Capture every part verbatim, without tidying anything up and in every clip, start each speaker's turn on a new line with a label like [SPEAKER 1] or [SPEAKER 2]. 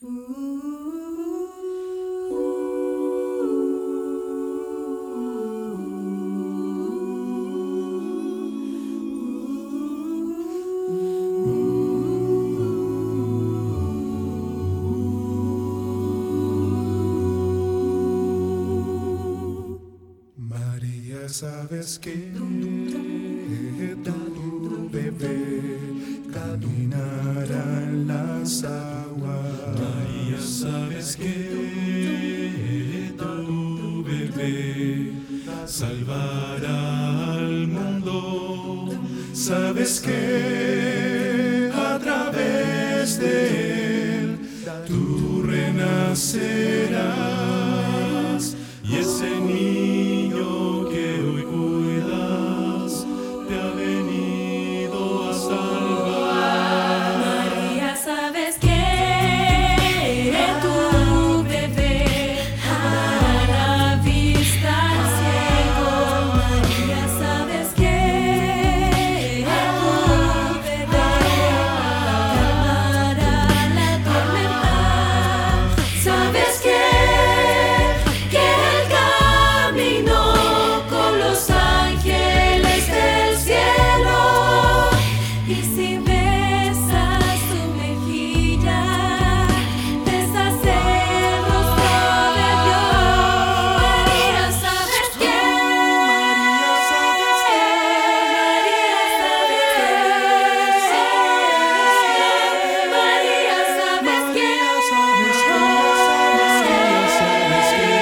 [SPEAKER 1] María, sabes que tu bebé caminará en las aguas.
[SPEAKER 2] María, sabes que tu bebé salvará al mundo.
[SPEAKER 1] Sabes que a través de él tú renacerás,
[SPEAKER 2] y ese niño que hoy cuidas te ha venido a salvar.
[SPEAKER 3] María, sabes que tu bebé dará la vista al ciego. María, sabes que tu bebé calmará la tormenta. Sabes que y si besas tu mejilla, besas el rostro de Dios. María, ¿sabes qué?
[SPEAKER 1] María, sabes que
[SPEAKER 3] María, ¿sabes qué?
[SPEAKER 1] sabes que sabes que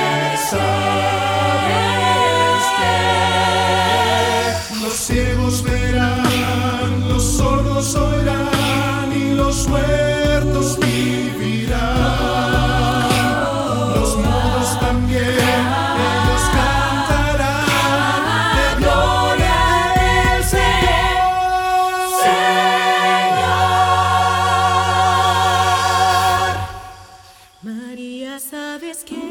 [SPEAKER 1] los ciegos verán, los sordos oirán y los muertos vivirán. Los mudos también, ellos cantarán de gloria del Señor.
[SPEAKER 3] María, ¿sabes que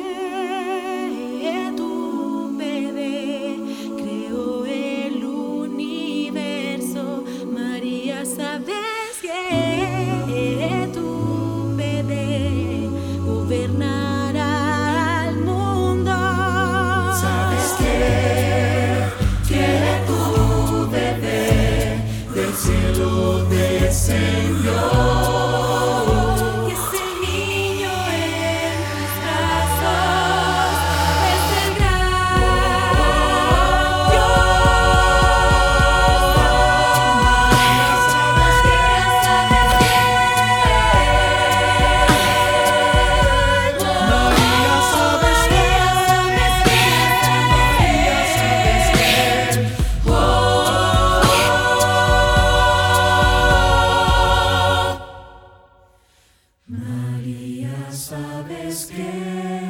[SPEAKER 3] tu bebé creó el universo? María, ¿sabes que tu bebé gobernará al mundo?
[SPEAKER 1] ¿Sabes que, que tu bebé del cielo descendió?
[SPEAKER 3] Y ese niño en tus brazos es el gran Dios. María, ¿sabes qué?
[SPEAKER 1] María, ¿sabes qué? María, ¿sabes qué? María, ¿sabes qué?